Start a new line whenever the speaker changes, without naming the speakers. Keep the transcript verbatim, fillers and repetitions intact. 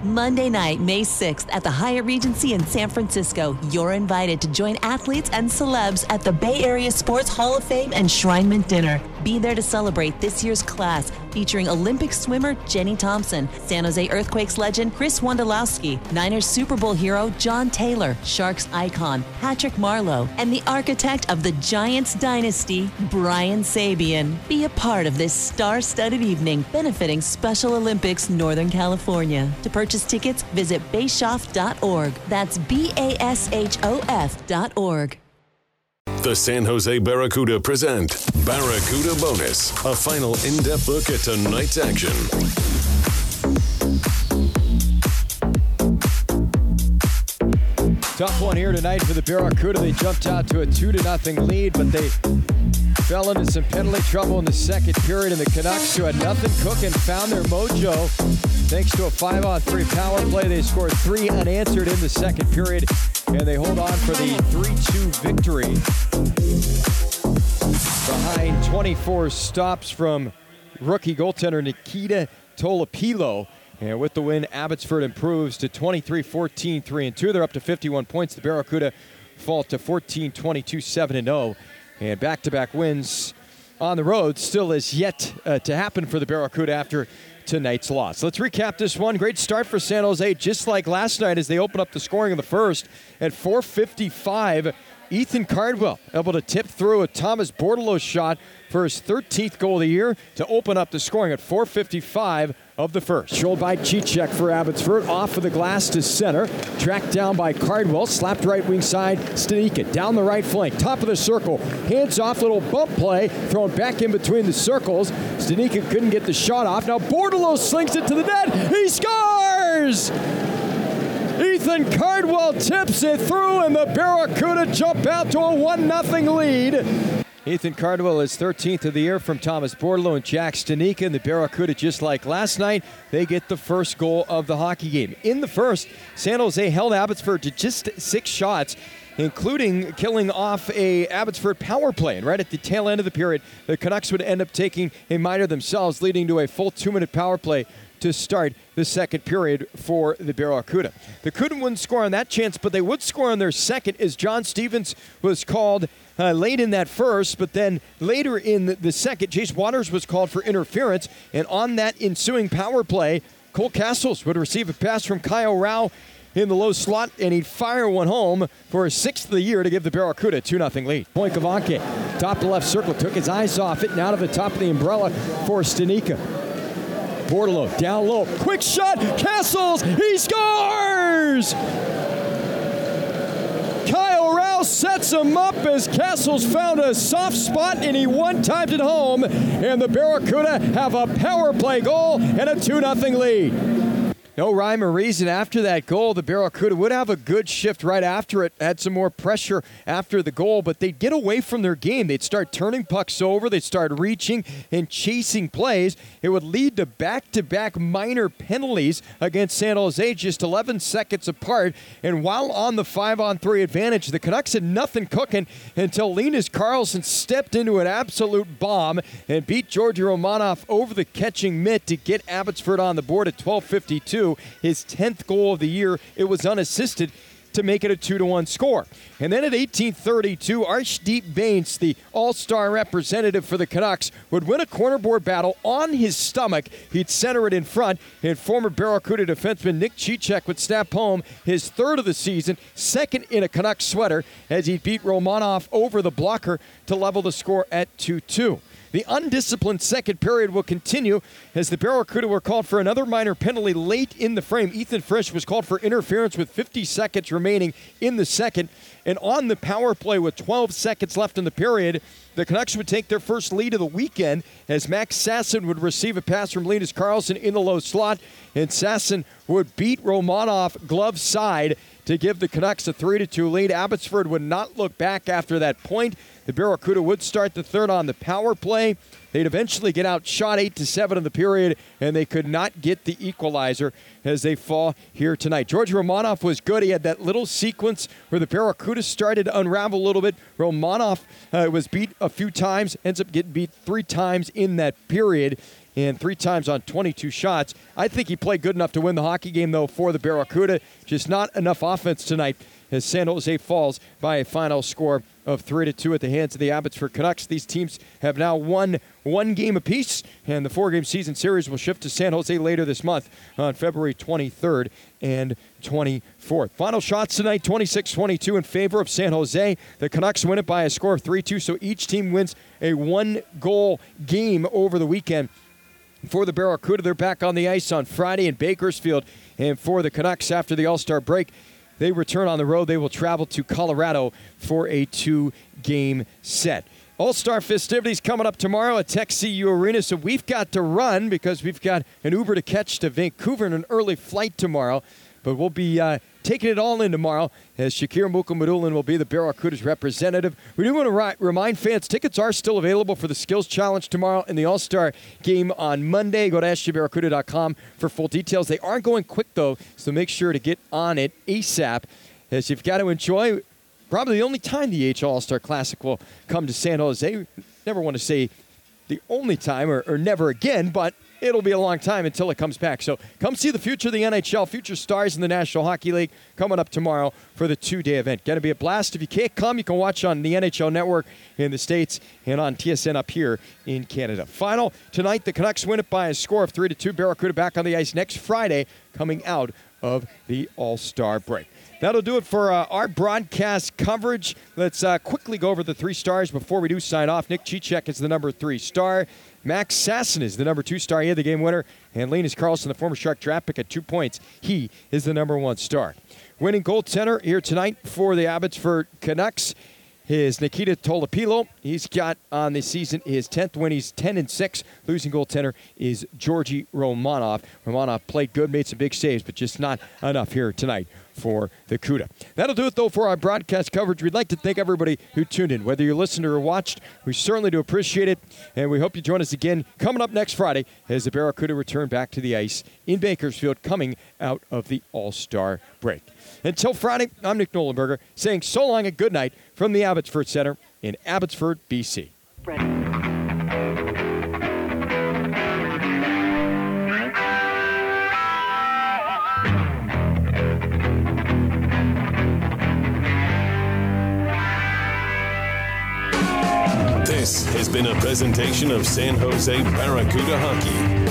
Monday night, May sixth at the Hyatt Regency in San Francisco. You're invited to join athletes and celebs at the Bay Area Sports Hall of Fame Enshrinement Dinner. Be there to celebrate this year's class, featuring Olympic swimmer Jenny Thompson, San Jose Earthquakes legend Chris Wondolowski, Niners Super Bowl hero John Taylor, Sharks icon Patrick Marleau, and the architect of the Giants dynasty, Brian Sabian. Be a part of this star-studded evening benefiting Special Olympics Northern California. To purchase tickets, visit bashoff dot org. That's B A S H O F dot org.
The San Jose Barracuda present Barracuda Bonus, a final in-depth look at tonight's action.
Tough one here tonight for the Barracuda. They jumped out to a two to nothing lead, but they fell into some penalty trouble in the second period, and the Canucks, who had nothing cooking, found their mojo. Thanks to a five on three power play, they scored three unanswered in the second period, and they hold on for the three two victory. Behind twenty-four stops from rookie goaltender Nikita Tolopilo. And with the win, Abbotsford improves to twenty-three fourteen three and two. They're up to fifty-one points. The Barracuda fall to fourteen twenty-two seven and oh. And back-to-back wins on the road still is yet uh, to happen for the Barracuda after tonight's loss. Let's recap this one. Great start for San Jose, just like last night as they open up the scoring in the first. At four fifty-five, Ethan Cardwell able to tip through a Thomas Bordeleau shot for his thirteenth goal of the year to open up the scoring at four fifty-five of the first. Controlled by Cicek for Abbotsford, off of the glass to center, tracked down by Cardwell, slapped right wing side, Stanika down the right flank, top of the circle, hands off, little bump play, thrown back in between the circles. Stanika couldn't get the shot off. Now Bordeleau slings it to the net, he scores! Ethan Cardwell tips it through, and the Barracuda jump out to a one nothing lead. Ethan Cardwell is thirteenth of the year from Thomas Bordeleau and Jack Stanika, and the Barracuda, just like last night, they get the first goal of the hockey game. In the first, San Jose held Abbotsford to just six shots, including killing off a Abbotsford power play. And right at the tail end of the period, the Canucks would end up taking a minor themselves, leading to a full two-minute power play to start the second period for the Barracuda. They couldn't win score on that chance, but they would score on their second as John Stevens was called uh, late in that first, but then later in the, the second, Jace Waters was called for interference, and on that ensuing power play, Cole Castles would receive a pass from Kyle Rao in the low slot, and he'd fire one home for his sixth of the year to give the Barracuda a two nothing lead. Point Kavanke, top to left circle, took his eyes off it, and out of the top of the umbrella for Stanika. Bordeleau down low, quick shot, Castles, he scores! Kyle Rao sets him up as Castles found a soft spot and he one-timed it home, and the Barracuda have a power play goal and a two nothing lead. No rhyme or reason after that goal. The Barracuda would have a good shift right after it, had some more pressure after the goal, but they'd get away from their game. They'd start turning pucks over. They'd start reaching and chasing plays. It would lead to back-to-back minor penalties against San Jose, just eleven seconds apart. And while on the five on three advantage, the Canucks had nothing cooking until Linus Karlsson stepped into an absolute bomb and beat Georgi Romanov over the catching mitt to get Abbotsford on the board at twelve fifty-two. His tenth goal of the year. It was unassisted to make it a two to one score. And then at eighteen thirty-two, Arshdeep Bains, the all-star representative for the Canucks, would win a cornerboard battle on his stomach. He'd center it in front, and former Barracuda defenseman Nick Cicek would snap home his third of the season, second in a Canucks sweater, as he beat Romanov over the blocker to level the score at two two. The undisciplined second period will continue as the Barracuda were called for another minor penalty late in the frame. Ethan Frisch was called for interference with fifty seconds remaining in the second. And on the power play with twelve seconds left in the period, the Canucks would take their first lead of the weekend as Max Sasson would receive a pass from Linus Karlsson in the low slot, and Sasson would beat Romanov glove side to give the Canucks a three to two lead. Abbotsford would not look back after that point. The Barracuda would start the third on the power play. they'd eventually get outshot eight to seven in the period, and they could not get the equalizer as they fall here tonight. Georgi Romanov was good. He had that little sequence where the Barracuda started to unravel a little bit. Romanov uh, was beat a few times, ends up getting beat three times in that period, and three times on twenty-two shots. I think he played good enough to win the hockey game, though, for the Barracuda. Just not enough offense tonight as San Jose falls by a final score of three to two at the hands of the Abbotsford Canucks. These teams have now won one game apiece, and the four-game season series will shift to San Jose later this month on February twenty-third and twenty-fourth. Final shots tonight, twenty-six twenty-two in favor of San Jose. The Canucks win it by a score of three two, so each team wins a one-goal game over the weekend. For the Barracuda, they're back on the ice on Friday in Bakersfield. And for the Canucks, after the All-Star break, they return on the road. They will travel to Colorado for a two-game set. All-Star festivities coming up tomorrow at Tech C U Arena. So we've got to run because we've got an Uber to catch to Vancouver and an early flight tomorrow. But we'll be uh, taking it all in tomorrow as Shakir Mukhamadullin will be the Barracuda's representative. We do want to ri- remind fans, tickets are still available for the Skills Challenge tomorrow and the All-Star Game on Monday. Go to S G Barracuda dot com for full details. They are going quick, though, so make sure to get on it ASAP, as you've got to enjoy probably the only time the A H L All-Star Classic will come to San Jose. Never want to say the only time or, or never again, but it'll be a long time until it comes back. So come see the future of the N H L, future stars in the National Hockey League coming up tomorrow for the two-day event. Going to be a blast. If you can't come, you can watch on the N H L Network in the States and on T S N up here in Canada. Final tonight, the Canucks win it by a score of three to two. Barracuda back on the ice next Friday coming out of the All-Star break. That'll do it for uh, our broadcast coverage. Let's uh, quickly go over the three stars before we do sign off. Nick Cicek is the number three star. Max Sasson is the number two star. He had the game winner. And Linus Karlsson, the former Shark draft pick, at two points. He is the number one star. Winning goaltender here tonight for the Abbotsford Canucks is Nikita Tolopilo. He's got on the season his tenth win. He's ten and six. Losing goaltender is Georgi Romanov. Romanov played good, made some big saves, but just not enough here tonight for the CUDA. That'll do it, though, for our broadcast coverage. We'd like to thank everybody who tuned in. Whether you listened or watched, we certainly do appreciate it, and we hope you join us again coming up next Friday as the Barracuda return back to the ice in Bakersfield coming out of the All-Star break. Until Friday, I'm Nick Nolenberger saying so long and good night from the Abbotsford Center in Abbotsford, B C.
This has been a presentation of San Jose Barracuda Hockey.